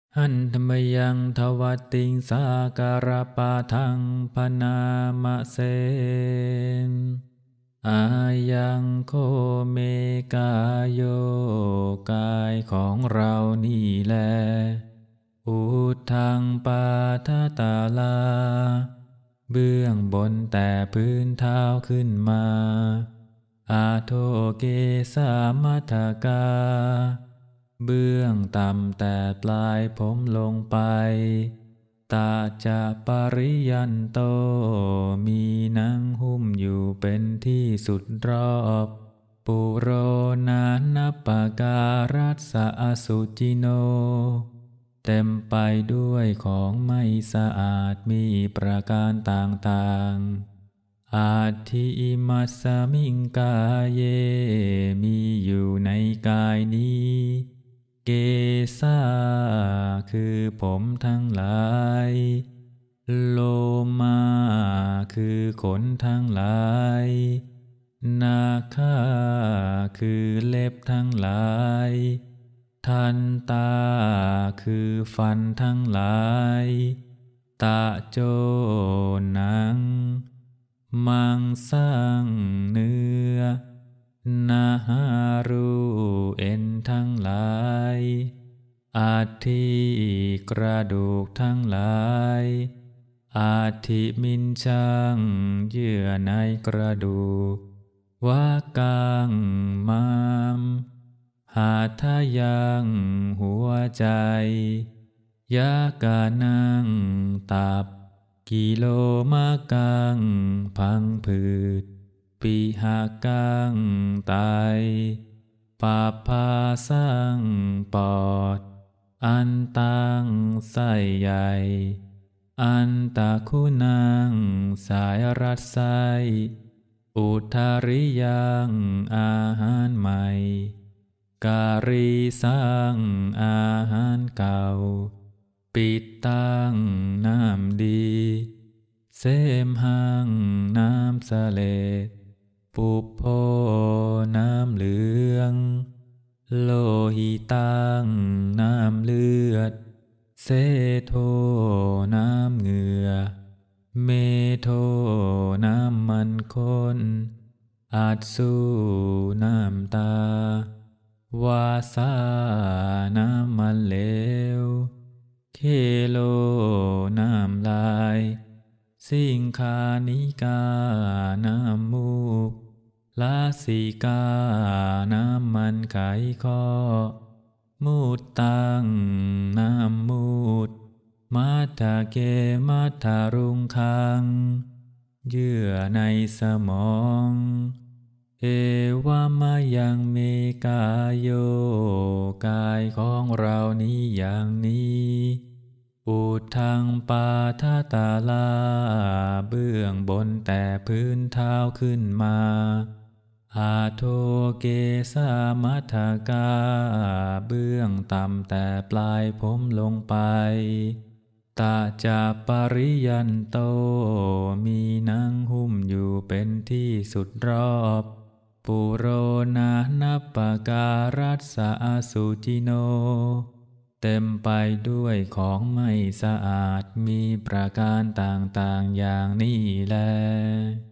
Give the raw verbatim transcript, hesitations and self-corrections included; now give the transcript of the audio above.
หันธรรมยังทวัตติงสาการะปาทังพนามะเสนอายังโคเมกายโยกายของเรานี่แลอุทังปาทตาลาเบื้องบนแต่พื้นเท้าขึ้นมาอาโทเกสามัทกาเบื้องต่ำแต่ปลายผมลงไปตาจะปริยันโตมีหนังหุ้มอยู่เป็นที่สุดรอบปุโรนานัปปการัสสะอสุจิโนเต็มไปด้วยของไม่สะอาดมีประการต่างๆอาทิอิมัสสมิงกายเยมีอยู่ในกายนี้เกสาคือผมทั้งหลายโลมาคือขนทั้งหลายนาคาคือเล็บทั้งหลายทันตาคือฟันทั้งหลายตะโจหนังมังสังเนื้อนาหารูเอ็นทั้งหลายอาทิกระดูกทั้งหลายอาทิมินชังเยื่อในกระดูกวากังมามหาทายังหัวใจยากานังตับกิโลมากังพังผืดปิหากังไตปาพาสังปอดอันตังไส้ใหญ่อันตะคุณังสายรัดไส้อุทาริยังอาหารใหม่การีสังอาหารเก่าปิดตังน้ำดีเสมหังน้ำสะเลดปุพโพน้ำเหลืองโลหิตังน้ำเลือดเสโทน้ำเหงื่อเมโทน้ำมันข้นอัดสูน้ำตาวาสาน้ำมันเหลวเคโลน้ำลายสิงคานิกาน้ำมูกลาสิกาน้ำมันไขข้อมูดตังน้ำมูดมัทธเกมัทธารุงคังเยื่อในสมองเอวามายังเมกายโยกายของเรานี้อย่างนี้อุทังปาทตาลาเบื้องบนแต่พื้นเท้าขึ้นมาอาโทเกสามัทธกาเบื้องต่ำแต่ปลายผมลงไปตาจะปริยันโตมีหนังหุ้มอยู่เป็นที่สุดรอบปุโรนานัปปการัสสะอสุจิโนเต็มไปด้วยของไม่สะอาดมีประการต่างๆอย่างนี้แล